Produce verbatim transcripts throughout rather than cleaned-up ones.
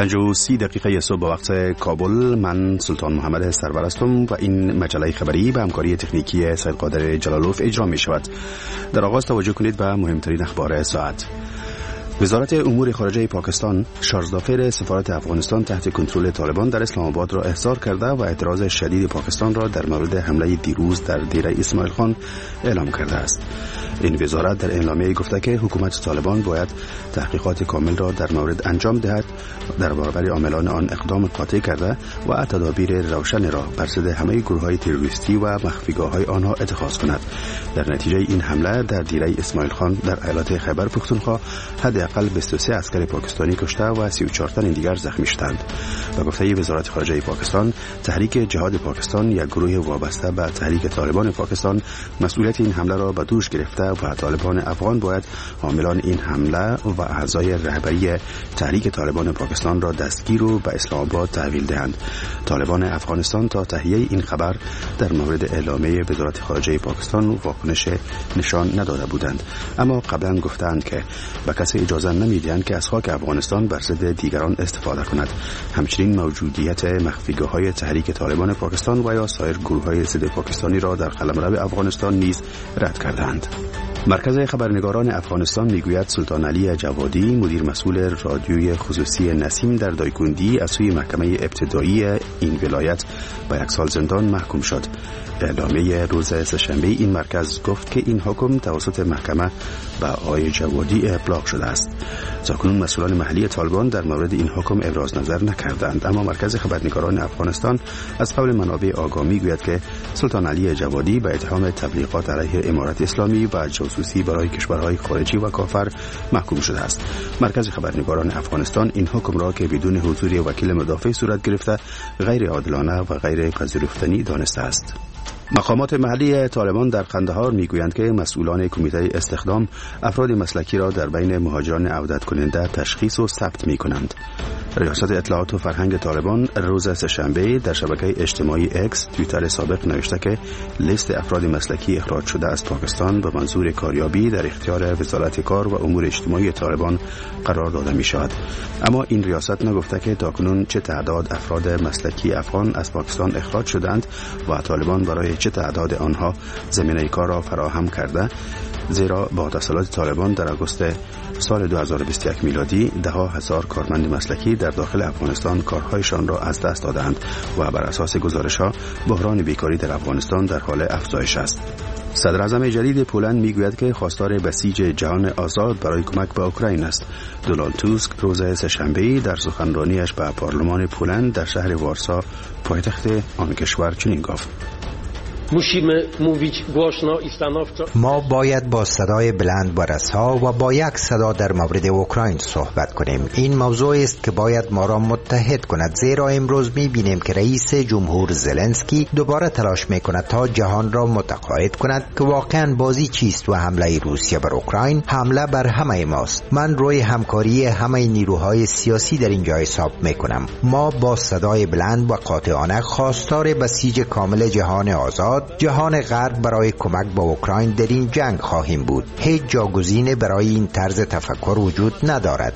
پنج و سی دقیقه صبح به وقت کابل. من سلطان محمد سرور هستم و این مجله خبری به همکاری تکنیکی سید قادر جلالوف اجرا می شود. در آغاز توجه کنید به مهمترین اخبار ساعت. وزارت امور خارجه پاکستان شارژدافر سفارت افغانستان تحت کنترل طالبان در اسلام آباد را احضار کرده و اعتراض شدید پاکستان را در مورد حمله دیروز در دیره اسماعیل خان اعلام کرده است. این وزارت در اعلامیه گفته که حکومت طالبان باید تحقیقات کامل را در مورد انجام دهد، در برابر عاملان آن اقدام قاطع کرده و تدابیر روشن را بر ضد همه گروه‌های تروریستی و مخفیگاه‌های آنها اتخاذ کند. در نتیجه این حمله در دیره اسماعیل خان در ایالت خیبر پختونخوا حداقل بیست و سه عسکر پاکستانی کشته و سی و چهار تن دیگر زخمی شدند. به گفته وزارت خارجه پاکستان، تحریک جهاد پاکستان یک گروه وابسته به تحریک طالبان پاکستان مسئولیت این حمله را به دوش گرفته و طالبان افغان باید حاملان این حمله و اعضای رهبری تحریک طالبان پاکستان را دستگیر و به اسلام آباد تحویل دهند. طالبان افغانستان تا تهیه این خبر در مورد اعلامیه وزارت خارجه پاکستان واکنش نشان نداده بودند، اما قبلا گفتند که به کسی اجازه نمیدهند که از خاک افغانستان بر ضد دیگران استفاده کند. همچنین موجودیت مخفیگاه‌های تحریک طالبان پاکستان و یا سایر گروه‌های ضد پاکستانی را در قلمرو افغانستان نیز رد کردند. مرکز خبرنگاران افغانستان میگوید سلطان علی جوادی، مدیر مسئول رادیوی خصوصی نسیم در دایکندی، از سوی محکمه ابتدایی این ولایت به یک سال زندان محکوم شد. اعلامیه روز سه‌شنبه این مرکز گفت که این حکم توسط محکمه به آقای جوادی ابلاغ شده است. تاکنون مسئولان محلی طالبان در مورد این حکم ابراز نظر نکردند، اما مرکز خبرنگاران افغانستان از قول منابع آگاه میگوید که سلطان علی جوادی به اتهام تبلیغات علیه امارت اسلامی و جاسوسی برای کشورهای خارجی و کافر محکوم شده است. مرکز خبرنگاران افغانستان این حکم را که بدون حضور وکیل مدافع صورت گرفته غیر عادلانه و غیر پذیرفتنی دانسته است. مقامات محلی طالبان در قندهار میگویند که مسئولان کمیته استخدام افراد مسلکی را در بین مهاجران عودت کننده تشخیص و ثبت می کنند. ریاست اطلاعات و فرهنگ طالبان روز سه‌شنبه در شبکه اجتماعی اکس توییتر سابق نوشته که لیست افراد مسلکی اخراج شده از پاکستان به منظور کاریابی در اختیار وزارت کار و امور اجتماعی طالبان قرار داده می شود. اما این ریاست نگفته که تاکنون چه تعداد افراد مسلکی افغان از پاکستان اخراج شدند و طالبان برای چه تعداد آنها زمینه کار را فراهم کرده، زیرا با تسلط طالبان در آگوست سال دو هزار و بیست و یک میلادی ده ها هزار کارمند مسلکی در داخل افغانستان کارهایشان را از دست دادند و بر اساس گزارش‌ها بحران بیکاری در افغانستان در حال افزایش است. صدر اعظم جدید پولند میگوید که خواستار بسیج جهان آزاد برای کمک به اوکراین است. دونالد توسک روز سه‌شنبه در سخنرانیش به پارلمان پولند در شهر وارسا پایتخت آن کشور چنین گفت: ما باید با صدای بلند و رسا و با یک صدا در مورد اوکراین صحبت کنیم. این موضوع است که باید ما را متحد کند، زیرا امروز می‌بینیم که رئیس جمهور زلنسکی دوباره تلاش می‌کند تا جهان را متقاعد کند که واقعاً بازی چیست و حمله روسیه بر اوکراین حمله بر همه ماست. من روی همکاری همه نیروهای سیاسی در اینجا حساب می‌کنم. ما با صدای بلند و قاطعانه خواستار بسیج کامل جهان آزاد، جهان غرب برای کمک به اوکراین در این جنگ خواهیم بود. هیچ جاگزینی برای این طرز تفکر وجود ندارد.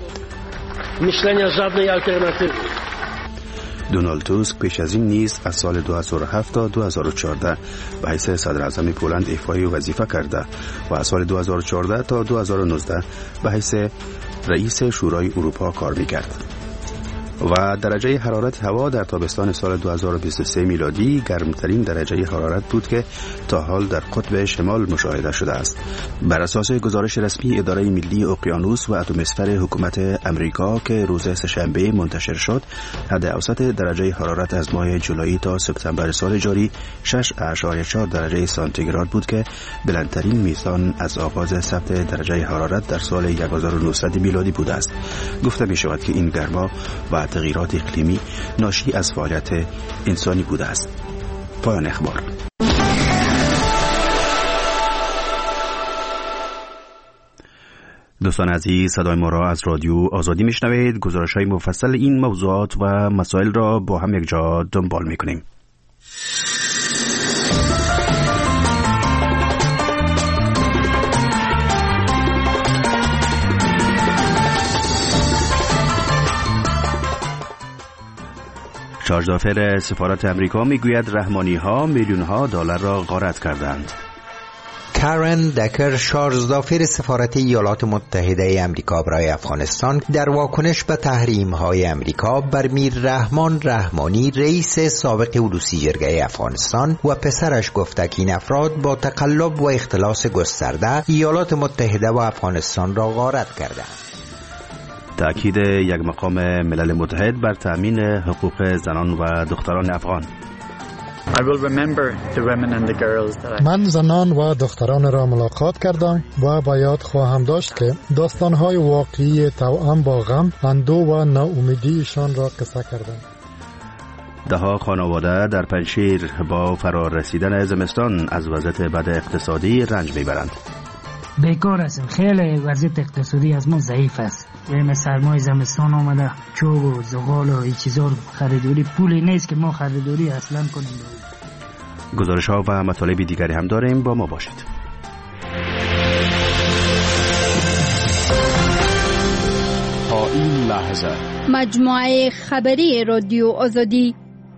دونالد توسک پیش از این نیز از سال دو هزار و هفت تا دو هزار و چهارده به حیث صدر اعظم پولند ایفای وظیفه کرده و از سال دو هزار و چهارده تا دو هزار و نوزده به حیث رئیس شورای اروپا کار می‌کرد. و درجه حرارت هوا در تابستان سال دو هزار و بیست و سه میلادی گرمترین درجه حرارت بود که تا حال در قطب شمال مشاهده شده است. بر اساس گزارش رسمی اداره ملی اقیانوس و اتمسفر حکومت امریکا که روز سه‌شنبه منتشر شد، حد اوسط درجه حرارت از ماه جولای تا سپتامبر سال جاری شش اشاریه چهار درجه سانتیگراد بود که بلندترین میزان از آغاز ثبت درجه حرارت در سال هزار و نهصد میلادی بوده است. گفته می شود که این گرما و تغییرات اقلیمی ناشی از فعالیت انسانی بوده است. پایان اخبار. دوستان عزیز، صدای ما را از رادیو آزادی میشنوید. گزارش‌های مفصل این موضوعات و مسائل را با هم یک جا دنبال میکنیم. شارژدافر سفارت امریکا میگوید رحمانی ها میلیون ها دلار را غارت کردند. کارن دکر، شارژدافر سفارت ایالات متحده امریکا برای افغانستان، در واکنش به تحریم های امریکا بر میر رحمان رحمانی، رئیس سابق اولوسی جرگه افغانستان و پسرش گفته که این افراد با تقلب و اختلاس گسترده ایالات متحده و افغانستان را غارت کردند. تأکید یک مقام ملل متحد بر تأمین حقوق زنان و دختران افغان. I will remember the women and the girls that I... من زنان و دختران را ملاقات کردم و با یاد خواهم داشت که داستانهای واقعی توأم با غم، اندوه و ناامیدیشان را قصه کردند. دهها خانواده در پنجشیر با فرار رسیدن زمستان از وضعیت بد اقتصادی رنج میبرند. بیکار هستیم، خیلی وضعیت اقتصادی از ما ضعیف است. یعنی سرمای زمستان آمده، چوب و زغال و این چیزا خریداری، پولی نیست که ما خریداری اصلا کنیم. گزارش ها و مطالب دیگری هم داریم، با ما باشید. تا این لحظه مجموعه خبری رادیو آزادی.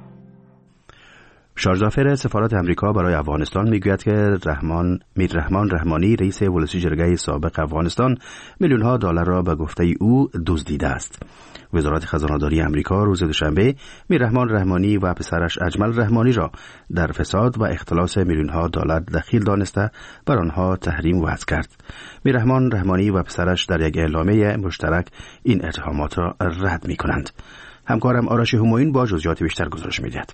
شارژدافر سفارت امریکا برای افغانستان میگوید که رحمان میر رحمان رحمانی، رئیس اولوسی جرگه سابق افغانستان، میلیون ها دلار را به گفته او دزدیده است. وزارت خزانه‌داری امریکا روز دوشنبه میر رحمان رحمانی و پسرش اجمل رحمانی را در فساد و اختلاس میلیون ها دلار دخیل دانسته بر آنها تحریم وضع کرد. میر رحمان رحمانی و پسرش در یک اعلامیه مشترک این اتهامات را رد می‌کنند. همکارم آرش همایون با جزئیات بیشتر گزارش می‌دهد.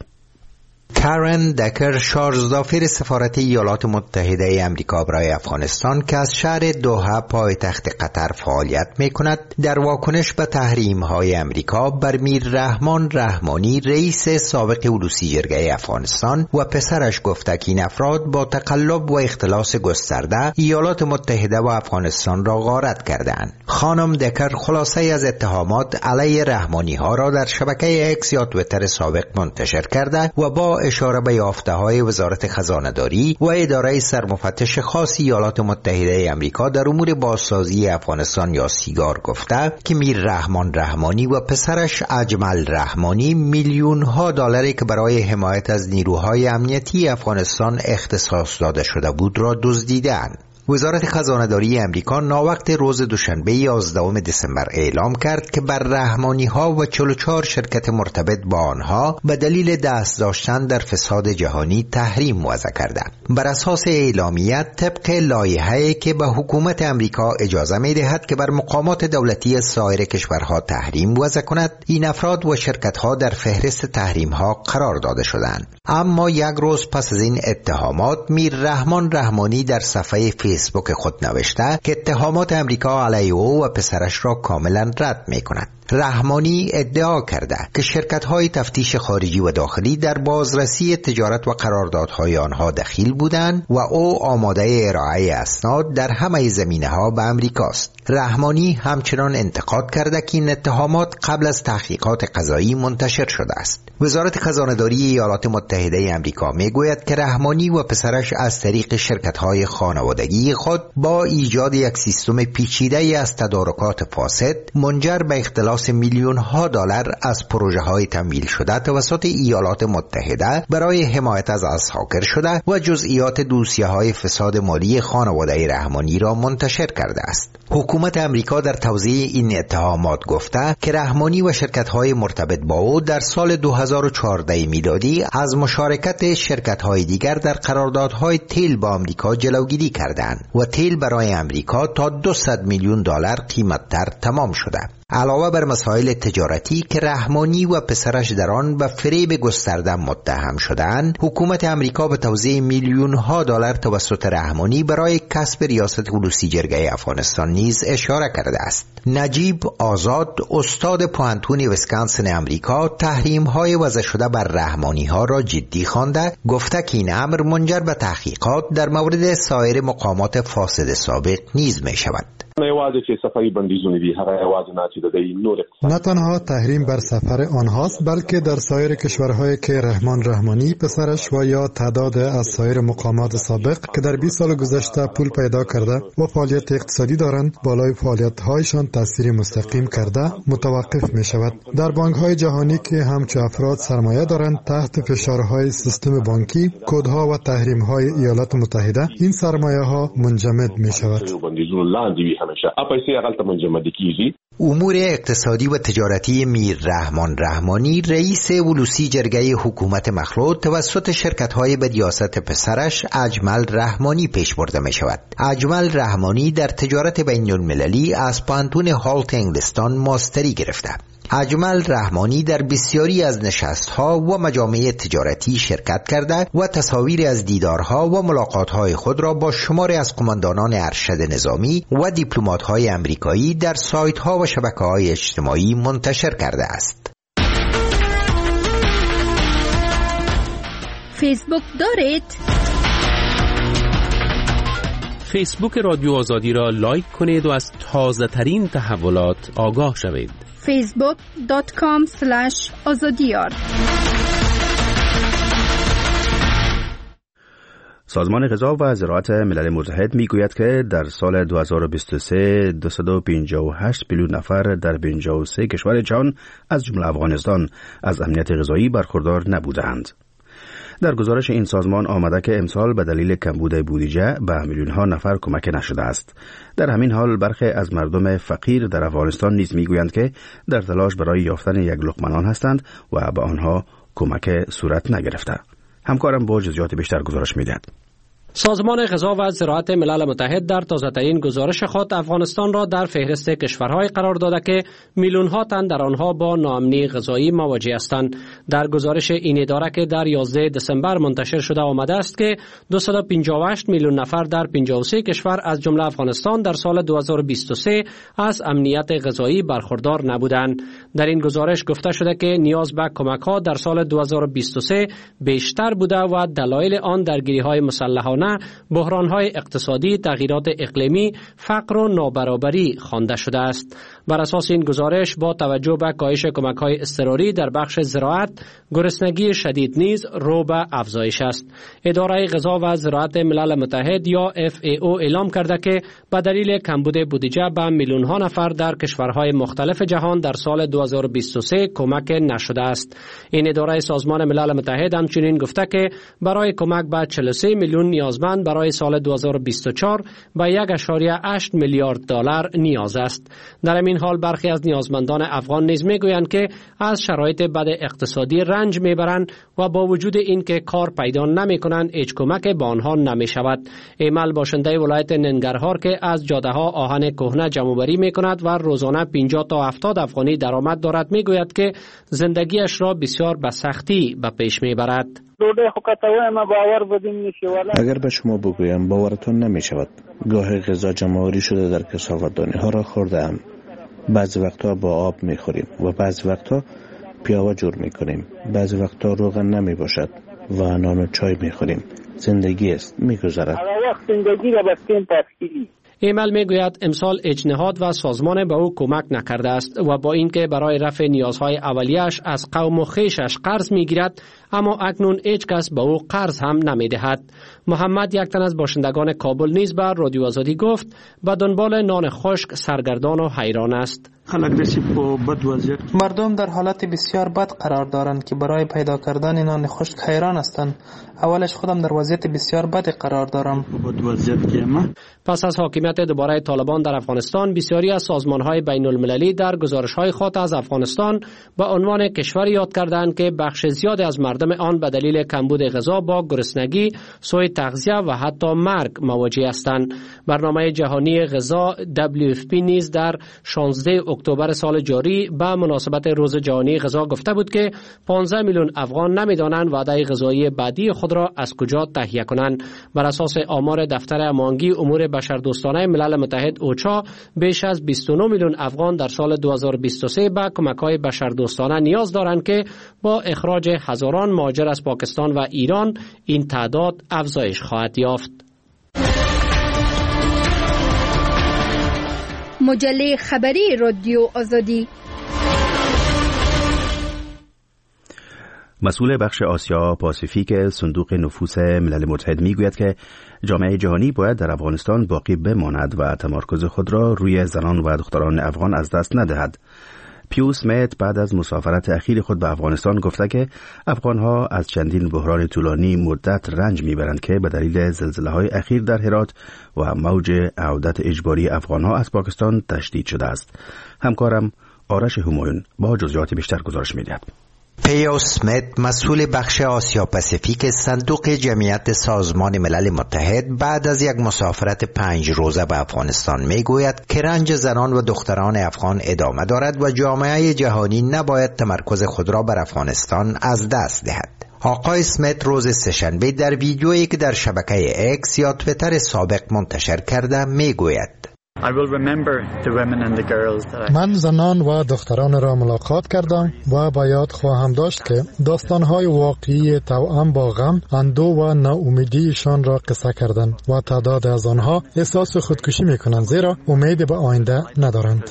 کارن دکر، شارژدافر سفارت ایالات متحده امریکا برای افغانستان که از شهر دوحه پایتخت قطر فعالیت می‌کند، در واکنش به تحریم‌های امریکا بر میر رحمان رحمانی، رئیس سابق اولوسی جرگه افغانستان و پسرش گفته که این افراد با تقلب و اختلاس گسترده ایالات متحده و افغانستان را غارت کردند. خانم دکر خلاصه از اتهامات علیه رحمانی‌ها را در شبکه اکس یا توییتر سابق منتشر کرده و با اشاره به یافته‌های وزارت خزانه‌داری و اداره سرمفتش خاص ایالات متحده آمریکا در امور بازسازی افغانستان یا سیگار گفته که میر رحمان رحمانی و پسرش اجمل رحمانی میلیون ها دلاری که برای حمایت از نیروهای امنیتی افغانستان اختصاص داده شده بود را دزدیدند. وزارت خزانه‌داری امریکا ناوقت روز دوشنبه یازدهم دسامبر اعلام کرد که بر رحمانی‌ها و چهل و چهار شرکت مرتبط با آنها به دلیل دست داشتن در فساد جهانی تحریم وضع کرده. بر اساس اعلامیه طبق لایحه‌ای که به حکومت امریکا اجازه می‌دهد که بر مقامات دولتی سایر کشورها تحریم وضع کند، این افراد و شرکت‌ها در فهرست تحریم‌ها قرار داده شدند. اما یک روز پس از این اتهامات، میر رحمان رحمانی در صفحه فیسبوک خود نوشته که اتهامات امریکا علیه او و پسرش را کاملا رد می کند. رحمانی ادعا کرده که شرکت‌های تفتیش خارجی و داخلی در بازرسی تجارت و قراردادهای آنها دخیل بودند و او آماده ارائه اسناد در همه زمینه‌ها به امریکاست. رحمانی همچنان انتقاد کرده که این اتهامات قبل از تحقیقات قضایی منتشر شده است. وزارت خزانه‌داری ایالات متحده آمریکا میگوید که رحمانی و پسرش از طریق شرکت‌های خانوادگی خود با ایجاد یک سیستم پیچیده از تدارکات فاسد منجر به اختلاس میلیون ها دلار از پروژه های تمویل شده توسط ایالات متحده برای حمایت از اسحاکر شده و جزئیات دوسیه های فساد مالی خانواده رحمانی را منتشر کرده است. حکومت امریکا در توضیح این اتهامات گفته که رحمانی و شرکت های مرتبط با او در سال دو هزار و چهارده میلادی از مشارکت شرکت های دیگر در قراردادهای تیل با امریکا جلوگیری کردند و تیل برای امریکا تا دویست میلیون دلار قیمتتر تمام شده. علاوه بر مسائل تجارتی که رحمانی و پسرش در آن به فریب گسترده متهم شدند، حکومت امریکا به توزیع میلیون ها دلار توسط رحمانی برای کسب ریاست اولوسی جرگه افغانستان نیز اشاره کرده است. نجیب آزاد، استاد پوهنتون ویسکانسن امریکا، تحریم های وضع شده بر رحمانی ها را جدی خوانده، گفته که این امر منجر به تحقیقات در مورد سایر مقامات فاسد سابق نیز می شود. نه تنها تحریم بر سفر آنهاست، بلکه در سایر کشورهایی که رحمان رحمانی پسرش و یا تعداد از سایر مقامات سابق که در بیست سال گذشته پول پیدا کرده و فعالیت اقتصادی دارند بالای فعالیت‌هایشان تأثیر مستقیم کرده متوقف می شود. در بانک‌های جهانی که همچو افراد سرمایه دارند تحت فشارهای سیستم بانکی، کدها و تحریم‌های ایالات متحده، این سرمایه‌ها منجمد می شود. امور اقتصادی و تجارتی میر رحمان رحمانی رئیس ولوسی جرگه حکومت مخلوط توسط شرکت‌های به ریاست پسرش اجمل رحمانی پیش برده می شود. اجمل رحمانی در تجارت بین المللی از پانتون هالت انگلستان ماستری گرفته. اجمل رحمانی در بسیاری از نشست‌ها و مجامع تجارتی شرکت کرده و تصاویر از دیدارها و ملاقات‌های خود را با شماری از قماندانان ارشد نظامی و دیپلمات‌های آمریکایی در سایت‌ها و شبکه‌های اجتماعی منتشر کرده است. فیسبوک دارید؟ فیسبوک رادیو آزادی را لایک کنید و از تازه ترین تحولات آگاه شوید. فیسبوک دات کام اسلش آزادیار. سازمان غذا و زراعت ملل متحد میگوید که در سال دو هزار و بیست و سه دویست و پنجاه و هشت میلیون نفر در پنجاه و سه کشور جهان از جمله افغانستان از امنیت غذایی برخوردار نبودند. در گزارش این سازمان آمده که امسال به دلیل کمبود بودجه به میلیون ها نفر کمک نشده است. در همین حال برخی از مردم فقیر در افغانستان نیز میگویند که در تلاش برای یافتن یک لقمه نان هستند و به آنها کمک صورت نگرفته. همکارم با جزئیات بیشتر گزارش میدهد. سازمان غذا و زراعت ملل متحد در تازه‌ترین گزارش خود افغانستان را در فهرست کشورهای قرار داده که میلیون‌ها تن در آنها با ناامنی غذایی مواجه هستند. در گزارش این اداره که در یازده دسامبر منتشر شده آمده است که دویست و پنجاه و هشت میلیون نفر در پنجاه و سه کشور از جمله افغانستان در سال دو هزار و بیست و سه از امنیت غذایی برخوردار نبودند. در این گزارش گفته شده که نیاز به کمک‌ها در سال دو هزار و بیست و سه بیشتر بوده و دلایل آن درگیری‌های مسلحانه، بحران‌های اقتصادی، تغییرات اقلیمی، فقر و نابرابری خوانده شده است. بر اساس این گزارش با توجه به کاهش کمک‌های اضطراری در بخش زراعت، گرسنگی شدید نیز رو به افزایش است. اداره غذا و زراعت ملل متحد یا اف ای او اعلام کرده که به دلیل کمبود بودجه به میلیون‌ها نفر در کشورهای مختلف جهان در سال دو هزار و بیست و سه کمک نشده است. این اداره سازمان ملل متحد همچنین گفته که برای کمک به چهل و سه میلیون نیازمند برای سال دو هزار و بیست و چهار به یک ممیز هشت میلیارد دلار نیاز است. در این حال برخی از نیازمندان افغان نیز میگویند که از شرایط بد اقتصادی رنج میبرند و با وجود این که کار پیدا نمیکنند هیچ کمک به آنها نمیشود. ایمل باشنده ولایت ننگرهار که از جاده ها آهن کهنه جمع‌آوری میکند و روزانه پنجاه تا هفتاد افغانی درآمد دارد میگوید که زندگیش را بسیار به سختی به پیش میبرد. اگر به شما بگویم باورتون نمی شود. گاه غذا جمع‌آوری شده در کثافت‌دانی ها را خورده ام. بعضی وقتا با آب می خوریم و بعضی وقتا پیاوه جور می کنیم. بعضی وقتا روغن نمی باشد و نان و چای می خوریم. زندگی است می گذرد. ایمل میگوید امسال اجنهاد و سازمان به او کمک نکرده است و با اینکه برای رفع نیازهای اولیه‌اش از قوم و خویشش قرض میگیرد، اما اکنون هیچ کس به او قرض هم نمیدهد. محمد، یک تن از باشندگان کابل، نیز بر رادیو آزادی گفت به دنبال نان خشک سرگردان و حیران است. مردم در حالت بسیار بد قرار دارند که برای پیدا کردن نان خشک حیران هستند. اولش خودم در وضعیت بسیار بد قرار دارم. پس از حاکمیت دوباره طالبان در افغانستان، بسیاری از سازمان‌های بین المللی در گزارش‌های خود از افغانستان به عنوان کشوری یاد کردند که بخش زیادی از مردم آن به دلیل کمبود غذا با گرسنگی، سوء تغذیه و حتی مرگ مواجه هستند. برنامه جهانی غذا دبلیو اف پی نیز در شانزده اکتبر سال جاری به مناسبت روز جهانی غذا گفته بود که پانزده میلیون افغان نمی‌دانند وعده غذایی بعدی خود را از کجا تهیه کنند. بر اساس آمار دفتر هماهنگی امور بشردوستانه ملل متحد اوچا، بیش از بیست و نه میلیون افغان در سال دو هزار و بیست و سه به کمک‌های بشردوستانه نیاز دارند که با اخراج هزاران مهاجر از پاکستان و ایران این تعداد افزایش خواهد یافت. مجله خبری رادیو آزادی. مسئول بخش آسیا پاسیفیک صندوق نفوس ملل متحد میگوید که جامعه جهانی باید در افغانستان باقی بماند و تمرکز خود را روی زنان و دختران افغان از دست ندهد. پیو اسمیت بعد از مسافرت اخیر خود به افغانستان گفته که افغانها از چندین بحران طولانی مدت رنج میبرند که به دلیل زلزله‌های اخیر در هرات و موج عودت اجباری افغانها از پاکستان تشدید شده است. همکارم آرش همایون با جزئیات بیشتر گزارش می‌دهد. پیو اسمیت مسئول بخش آسیا پاسیفیک صندوق جمعیت سازمان ملل متحد بعد از یک مسافرت پنج روزه به افغانستان میگوید که رنج زنان و دختران افغان ادامه دارد و جامعه جهانی نباید تمرکز خود را بر افغانستان از دست دهد. آقای اسمیت روز سه‌شنبه در ویدیویی که در شبکه اکس یا توییتر سابق منتشر کرده میگوید: I will remember the women and the girls that I... من زنان و دختران را ملاقات کردم و با یاد خواهم داشت که داستانهای واقعی توأم با غم، اندوه و ناامیدیشان را قصه کردند و تعداد از آنها احساس خودکشی میکنند زیرا امید به آینده ندارند.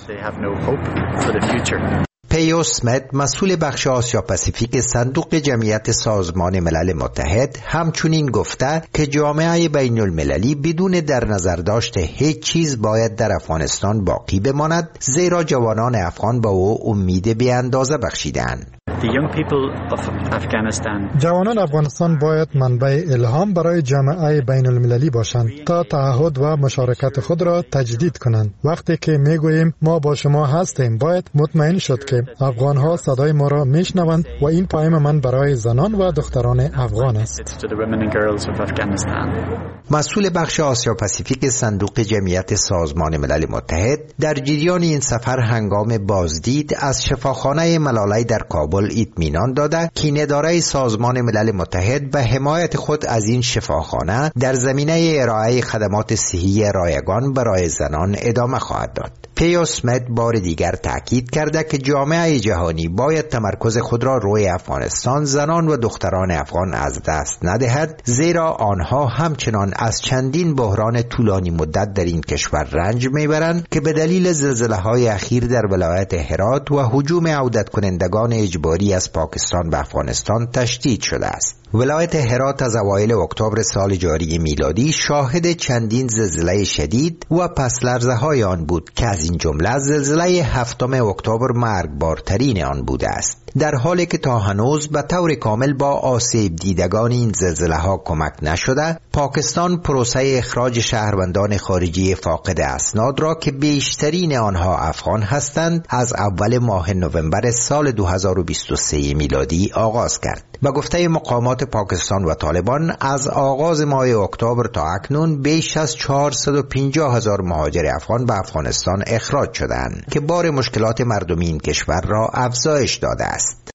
پیو اسمیت مسئول بخش آسیا پاسیفیک صندوق جمعیت سازمان ملل متحد همچنین گفته که جامعه بین المللی بدون در نظر داشت هیچ چیز باید در افغانستان باقی بماند زیرا جوانان افغان با او امید بی اندازه بخشیدند. جوانان افغانستان باید منبع الهام برای جامعه بین المللی باشند تا تعهد و مشارکت خود را تجدید کنند. وقتی که میگوییم ما با شما هستیم باید مطمئن شد که افغانها صدای ما را میشنوند و این پیام من برای زنان و دختران افغان است. مسئول بخش آسیا پاسیفیک صندوق جمعیت سازمان ملل متحد در جریان این سفر هنگام بازدید از شفاخانه ملالی در کابل اطمینان داده که اداره سازمان ملل متحد به حمایت خود از این شفاخانه در زمینه ارائه خدمات صحی رایگان برای زنان ادامه خواهد داد. پیو اسمیت بار دیگر تاکید کرده که جامعه جهانی باید تمرکز خود را روی افغانستان، زنان و دختران افغان از دست ندهد زیرا آنها همچنان از چندین بحران طولانی مدت در این کشور رنج میبرند که به دلیل زلزله‌های اخیر در ولایت هرات و هجوم عودت کنندگان اجباری از پاکستان به افغانستان تشدید شده است. ولایت هرات از اوایل اکتبر سال جاری میلادی شاهد چندین زلزله شدید و پس‌لرزه‌های آن بود که از این جمله زلزله هفتم اکتبر مرگبارترین آن بوده است، در حالی که تا هنوز به طور کامل با آسیب دیدگان این زلزله ها کمک نشده. پاکستان پروسه اخراج شهروندان خارجی فاقد اسناد را که بیشترین آنها افغان هستند از اول ماه نوامبر سال دو هزار و بیست و سه میلادی آغاز کرد. به گفته مقامات پاکستان و طالبان از آغاز ماه اکتبر تا اکنون بیش از چهارصد و پنجاه هزار مهاجر افغان به افغانستان اخراج شدند که بار مشکلات مردمی این کشور را افزایش داده است.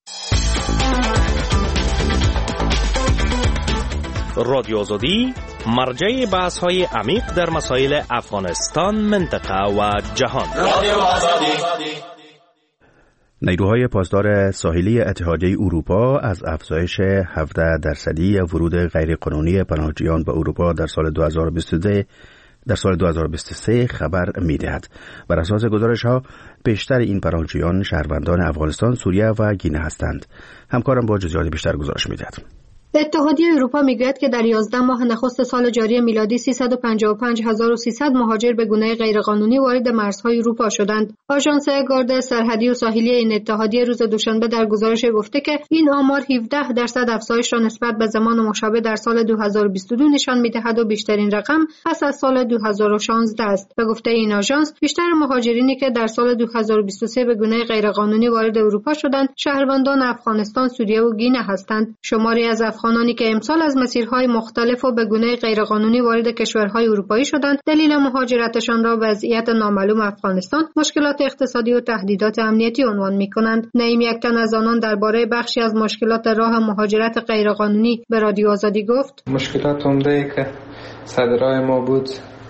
رادیو آزادی مرجع بحث‌های عمیق در مسائل افغانستان، منطقه و جهان. رادیو آزادی. نیروهای پاسدار ساحلی اتحادیه اروپا از افزایش هفده درصدی ورود غیرقانونی پناهجویان به اروپا در سال دو هزار و بیست و دو در سال دو هزار و بیست و سه خبر می‌دهد. بر اساس گزارش‌ها بیشتر این پناهجویان شهروندان افغانستان، سوریه و گینه هستند. همکارم با جزئیات بیشتر گزارش می‌دهد. اتحادیه اروپا میگوید که در یازده ماه نخست سال جاری میلادی سیصد و پنجاه و پنج هزار و سیصد مهاجر به گونه غیرقانونی وارد مرزهای اروپا شدند. آژانس گارد سرحدی و ساحلی این اتحادیه روز دوشنبه در گزارش گفته که این آمار هفده درصد افزایش را نسبت به زمان مشابه در سال دو هزار و بیست و دو نشان می‌دهد و بیشترین رقم پس از سال دو هزار و شانزده است. به گفته این آژانس، بیشتر مهاجرینی که در سال دو هزار و بیست و سه به گونه غیرقانونی وارد اروپا شدند، شهروندان افغانستان، سوریه و گینه هستند. شماری از افغانانی که امسال از مسیرهای مختلف و به گونه غیرقانونی وارد کشورهای اروپایی شدند، دلیل مهاجرتشان را وضعیت نامعلوم افغانستان، مشکلات اقتصادی و تهدیدات امنیتی عنوان می‌کنند. نعیم یکتن از آنان درباره بخشی از مشکلات راه مهاجرت غیرقانونی به رادیو آزادی گفت: مشکلات عمده‌ای که صدرای ما بود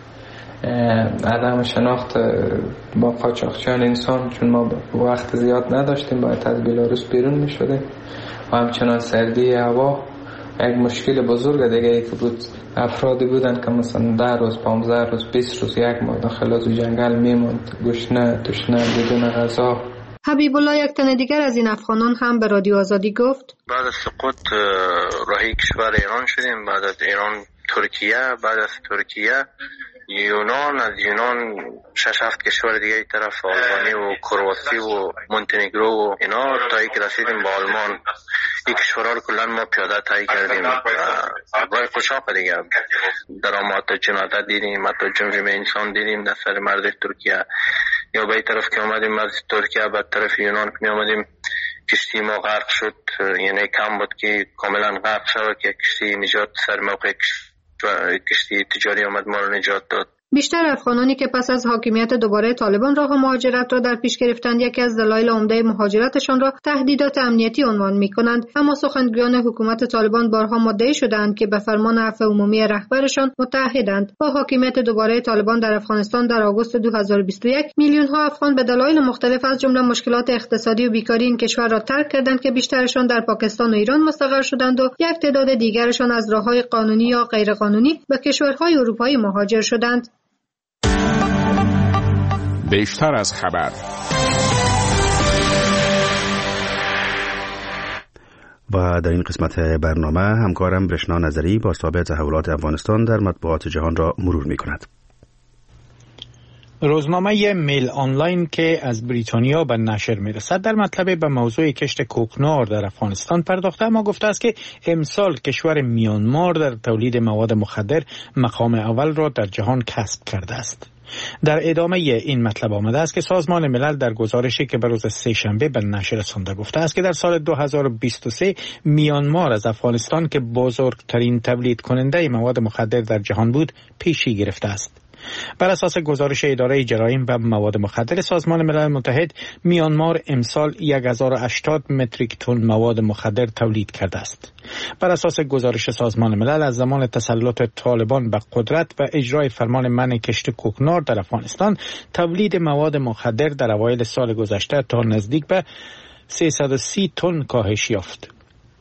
عدم شناخت با قاچاقچیان انسان، چون ما وقت زیاد نداشتیم، باید از بلاروس بیرون می‌شدیم، و همچنان سردی هوا یک مشکل بزرگ دیگه ای که بود، افرادی بودن که مثلا ده روز پانزده روز بیست روز یک ماه داخل از جنگل میموند، گشنه تشنه بدون غذا. حبیب الله یک تن دیگر از این افغانان هم به رادیو آزادی گفت بعد از سقوط راهی کشور ایران شدیم، بعد از ایران ترکیه، بعد از ترکیه یونان، از یونان شش هفت کشور دیگه ای طرف آلبانی و کرواسی و مونتنگرو و اینا تا یک رسیدیم با آلمان. این کشورها رو کلن ما پیاده طی کردیم. رای خوشاق دیگه در آمات جنازه دیدیم، حتی جمجم انسان دیدیم در سر مرد ترکیه. یا به این طرف که آمدیم از ترکیه به طرف یونان که می آمدیم کشتی ما غرق شد، یعنی کم بود که کاملا غرق شد که کشتی نجات سر موقع کشتی تجاری آمد ما رو نجات داد. بیشتر افغانانی که پس از حاکمیت دوباره طالبان راه مهاجرت را در پیش گرفتند، یکی از دلایل عمده مهاجرتشان را تهدیدات امنیتی عنوان می‌کنند. اما سخنگویان حکومت طالبان بارها مدعی شدند که به فرمان عفو عمومی رهبرشان متحدند. با حاکمیت دوباره طالبان در افغانستان در آگوست دو هزار و بیست و یک میلیون‌ها افغان به دلایل مختلف از جمله مشکلات اقتصادی و بیکاری این کشور را ترک کردند که بیشترشان در پاکستان و ایران مستقر شدند و یک تعداد دیگرشان از راه‌های قانونی یا غیرقانونی به کشورهای اروپایی مهاجر شدند. بیشتر از خبر. و در این قسمت برنامه همکارم رشنا نظری با تابع تحولات افغانستان در مطبوعات جهان را مرور می کند. روزنامه میل آنلاین که از بریتانیا به نشر می رسد در مطلب به موضوع کشت کوکنار در افغانستان پرداخته، اما گفته است که امسال کشور میانمار در تولید مواد مخدر مقام اول را در جهان کسب کرده است. در ادامه این مطلب آمده است که سازمان ملل در گزارشی که به روز سه شنبه به نشر رسانده گفته است که در سال دو هزار و بیست و سه میانمار از افغانستان که بزرگترین تولید کننده مواد مخدر در جهان بود پیشی گرفته است. بر اساس گزارش اداره جرایم و مواد مخدر سازمان ملل متحد، میانمار امسال هزار و هشتاد متریک تن مواد مخدر تولید کرده است. بر اساس گزارش سازمان ملل از زمان تسلط طالبان به قدرت و اجرای فرمان منع کشت کوکنار در افغانستان، تولید مواد مخدر در اوایل سال گذشته تا نزدیک به سیصد و سی تن کاهش یافت.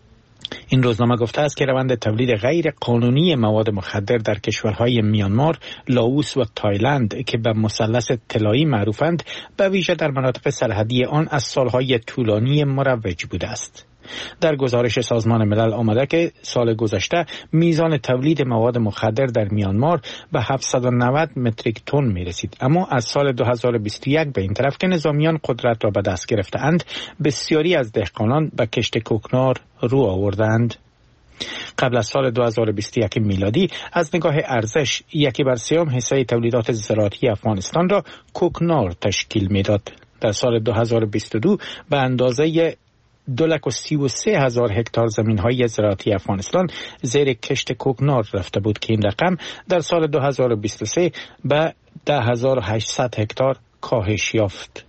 این روزنامه گفته است که روند تولید غیر قانونی مواد مخدر در کشورهای میانمار، لاوس و تایلند که به مثلث طلایی معروفند، به ویژه در مناطق سرحدی آن از سالهای طولانی مروج بوده است. در گزارش سازمان ملل آمده که سال گذشته میزان تولید مواد مخدر در میانمار به هفتصد و نود متریک تن می رسید، اما از سال دو هزار و بیست و یک به این طرف که نظامیان قدرت را به دست گرفتند، بسیاری از دهقانان به کشت کوکنار رو آوردند. قبل از سال دو هزار و بیست و یک میلادی از نگاه ارزش یکی بر سیوم حصه تولیدات زراعتی افغانستان را کوکنار تشکیل میداد. در سال دو هزار و بیست و دو به اندازه دو لک و سی و سه هزار هکتار زمین های زراعتی افغانستان زیر کشت کوکنار رفته بود که این رقم در سال دو هزار و بیست و سه به ده هزار و هشتصد هکتار کاهش یافت.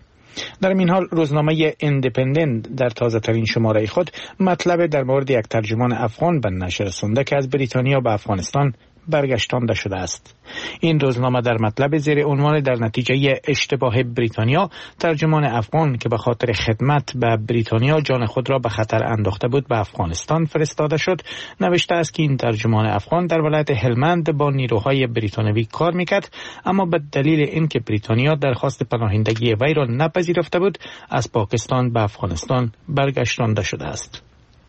در این حال روزنامه ایندیپندنت در تازه ترین شماره خود مطلب در مورد یک ترجمان افغان به نشر رسانده که از بریتانیا به افغانستان برگشتانده شده است. این روزنامه در مطلب زیر عنوان در نتیجه اشتباه بریتانیا، ترجمان افغان که به خاطر خدمت به بریتانیا جان خود را به خطر انداخته بود به افغانستان فرستاده شد، نوشته است که این ترجمان افغان در ولایت هلمند با نیروهای بریتانیایی کار میکرد، اما به دلیل اینکه بریتانیا درخواست پناهندگی وی را نپذیرفته بود، از پاکستان به افغانستان برگشتانده شده است.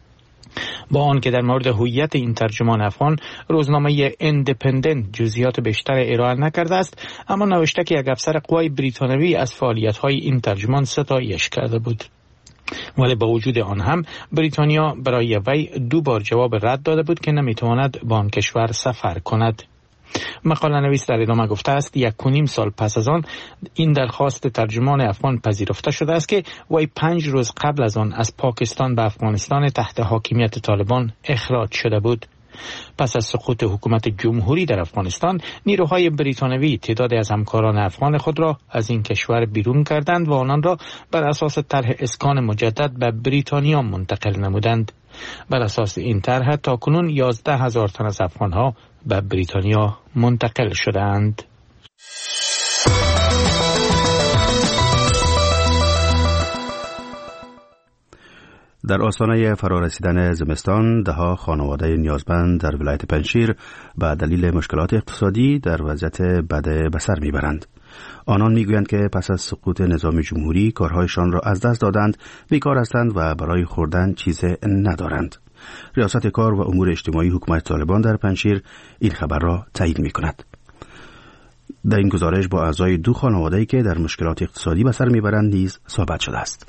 با آن که در مورد هویت این ترجمان افغان روزنامه ایندیپندنت جزئیات بیشتر ارائه نکرده است، اما نوشته که یک افسر قوای بریتانیایی از فعالیت‌های این ترجمان ستایش کرده بود. ولی با وجود آن هم بریتانیا برای وی دو بار جواب رد داده بود که نمیتواند با آن کشور سفر کند. مقاله نویس در ادامه گفته است یک و نیم سال پس از آن این درخواست ترجمان افغان پذیرفته شده است که وی پنج روز قبل از آن از پاکستان به افغانستان تحت حاکمیت طالبان اخراج شده بود. پس از سقوط حکومت جمهوری در افغانستان، نیروهای بریتانیایی تعدادی از همکاران افغان خود را از این کشور بیرون کردند و آنان را بر اساس طرح اسکان مجدد به بریتانیا منتقل نمودند. بر اساس این طرح تاکنون یازده هزار تن از افغانها به بریتانیا منتقل شدند. در آستانه فرارسیدن زمستان دهها خانواده نیازمند در ولایت پنجشیر به دلیل مشکلات اقتصادی در وضعیت بد به سر میبرند. آنان میگویند که پس از سقوط نظام جمهوری کارهایشان را از دست دادند، بیکار هستند و برای خوردن چیز ندارند. ریاست کار و امور اجتماعی حکومت طالبان در پنجشیر این خبر را تایید میکند. در این گزارش با اعضای دو خانواده‌ای که در مشکلات اقتصادی به سر میبرند نیز صحبت شده است.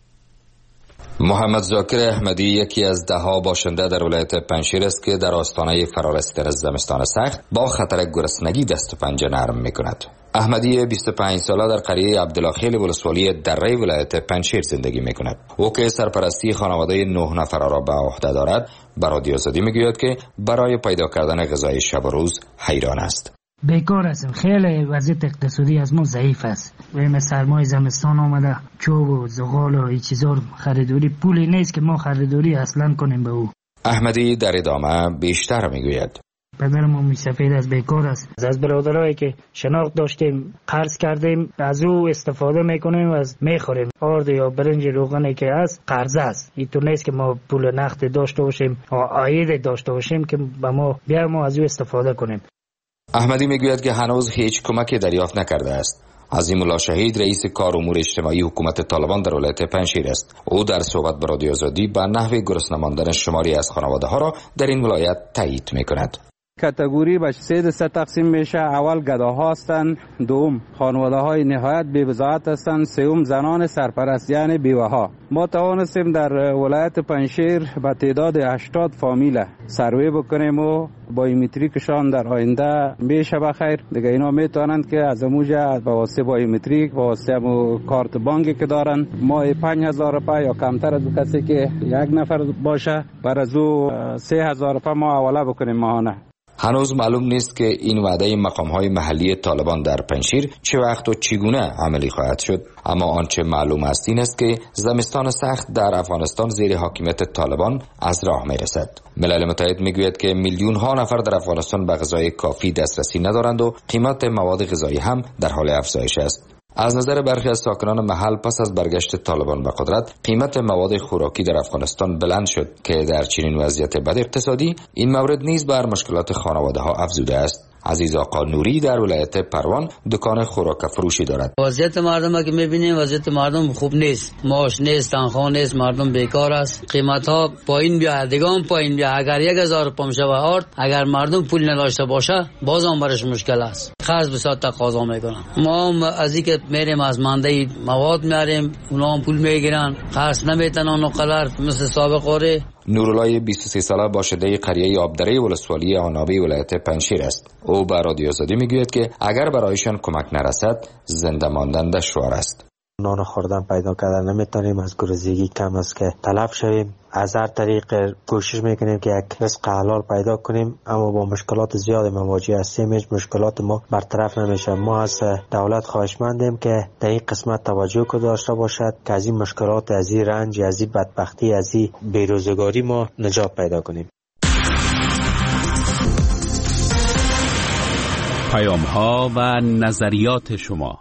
محمد ذاکر احمدی یکی از دهها باشنده در ولایت پنجشیر است که در آستانه فرارسیدن زمستان سخت با خطر گرسنگی دست و پنجه نرم می‌کند. احمدی بیست و پنج ساله در قریه عبدالخیل ولسوالی دره ولایت پنجشیر زندگی می‌کند. او که سرپرستی خانواده نه نفر را به عهده دارد، به رادیو آزادی می‌گوید که برای پیدا کردن غذای شب و روز حیران است. بیکار هستیم، خیلی وضعیت اقتصادی از ما ضعیف است. ویم سرمای زمستان آمده، چوب و زغال و این چیزا خریداری پولی نیست که ما خریداری اصلا کنیم به او. احمدی در ادامه بیشتر میگوید پدرم هم سفید از بیکار است. از برادرایی که شناخت داشتیم قرض کردیم، از او استفاده میکنیم و از میخوریم. آرد یا برنج روغنی که هست قرض است. این تو نیست که ما پول نقد داشته باشیم و عاید داشته باشیم که به ما بیا ما از او استفاده کنیم. احمدی میگوید که هنوز هیچ کمکی دریافت نکرده است. عظیم الله شهید رئیس کار امور اجتماعی حکومت طالبان در ولایت پنجشیر است. او در صحبت با رادیو آزادی به نحو گرسنه ماندن شماری از خانواده ها را در این ولایت تایید میکند. کاتگوری به سه دسته تقسیم میشه. اول گداها هستند، دوم خانواده های نهایت بی‌بضاعت هستند، سوم زنان سرپرست یعنی بیوه ها. ما توانستیم در ولایت پنجشیر به تعداد هشتاد فامیل سروی بکنیم و بایومتریکشان در آینده میشه بخیر. دیگه اینا میتونند که از موجه به واسطه بایومتریک، به واسطه کارت بانکی که دارن ماه پنج هزار روپیه یا کمتر از کسی که یک نفر باشه بر از او سه هزار روپیه ما حواله بکنیم ماهانه. هنوز معلوم نیست که این وعده مقام‌های محلی طالبان در پنجشیر چه وقت و چگونه عملی خواهد شد، اما آنچه معلوم است این است که زمستان سخت در افغانستان زیر حاکمیت طالبان از راه میرسد. ملل متحد میگوید که میلیون ها نفر در افغانستان به غذای کافی دسترسی ندارند و قیمت مواد غذایی هم در حال افزایش است. از نظر برخی از ساکنان محل پس از برگشت طالبان به قدرت قیمت مواد خوراکی در افغانستان بلند شد که در چنین وضعیت بد اقتصادی این مورد نیز بر مشکلات خانواده ها افزوده است. عزیز آقا نوری در ولایت پروان دکان خوراک فروشی دارد. وضعیت مردم که میبینیم وضعیت مردم خوب نیست، معاش نیست، تنخواه نیست، مردم بیکار است، قیمت ها پایین بیا دیگه پایین بیا. اگر یک هزار پنج شو آرد اگر مردم پول نداشته باشه باز هم برش مشکل است، خرج بسیار تقاضا میکنن. ما هم از اینکه میریم از منده مواد میاریم، اونا هم پول میگیرن، خرج نمیتونن قلر مثل سابق اوره. نورالله بیست و سه ساله باشنده قریه آبدره ولسوالی آنابی ولایت پنجشیر است. او به رادیو آزادی میگوید که اگر برایشان کمک نرسد زنده ماندن دشوار است. نان خوردن پیدا کردن نمیتونیم، از گرسنگی کم است که طلب شویم. از هر طریق کوشش میکنیم که یک رزق حلال پیدا کنیم، اما با مشکلات زیاد مواجه هستیم. هیچ مشکلات ما برطرف نمیشه. ما از دولت خواهشمندیم که در این قسمت توجه کو داشته باشد که از این مشکلات، از این رنج، از این بدبختی، از این بیروزگاری ما نجات پیدا کنیم. پیام ها و نظریات شما.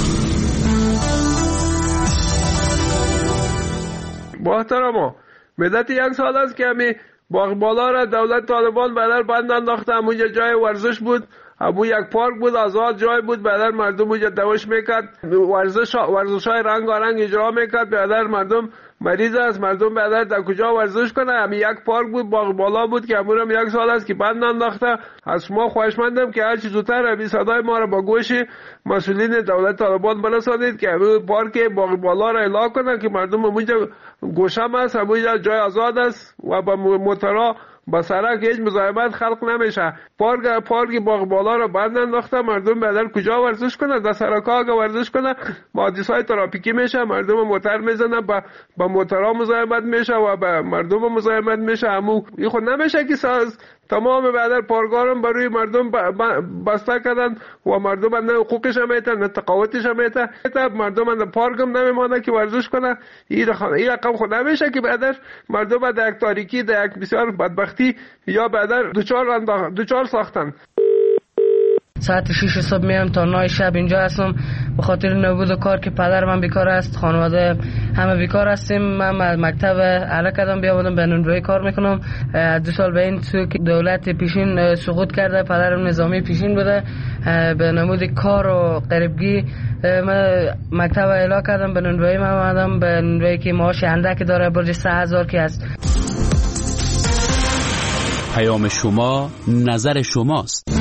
محترما، مدت یک سال است که همی باغبالا را دولت طالبان بدر بند انداخته. همونجا جای ورزش بود، همون یک پارک بود، آزاد جای بود، بدر مردم اونجا دوش میکرد، ورزش ورزش های رنگارنگ اجرا میکرد. بدر مردم مریض است، مردم بدر در کجا ورزش کنه؟ همین یک پارک بود، باغبالا بود که همون هم یک سال است که بند انداخته. از شما خواهشمندم که هر چی زودتر همین صدای ما را با گوش مسئولین دولت طالبان برسانید که همین پارک باغبالا را اعلام کنن که مردم اونجا گوشم است، همونجا جای آزاد است و با موتورا با سرک هیچ مزاحمت خلق نمیشه. پارک پارک باغبالا را بند انداخته، مردم بدر کجا ورزش کنه؟ در سرکا اگه ورزش کنه حادثه‌های ترافیکی میشه، مردم موتور میزنن، با با موتورا مزاحمت میشه و با مردم مزاحمت میشه. همون این خود نمیشه که ساز تمام بدر پارگارم برای مردم بسته کردن و مردم نه حقوقش هم میتن نه تقاوتش هم میتن. مردم نه پارکم نمیمانه که ورزش کنه. این رقم خود نمیشه که بدر مردم در یک تاریکی، در یک بسیار بدبختی یا بدر دوچار دوچار ساختن. ساعت شش صبح میام تا نه شب اینجا هستم. به خاطر نبود کار که پدر من بیکار است، خانواده همه بیکار هستیم. من مکتب اعلی کردم بیاوردم به نونوایی کار میکنم. دو سال به این سو که دولت پیشین سقوط کرده، پدرم نظامی پیشین بوده، به نمود کار و غریبگی من مکتب اعلی کردم به نونوایی. من آمدم به نونوایی که معاش اندک داره، برج سه هزار که است. پیام شما نظر شماست.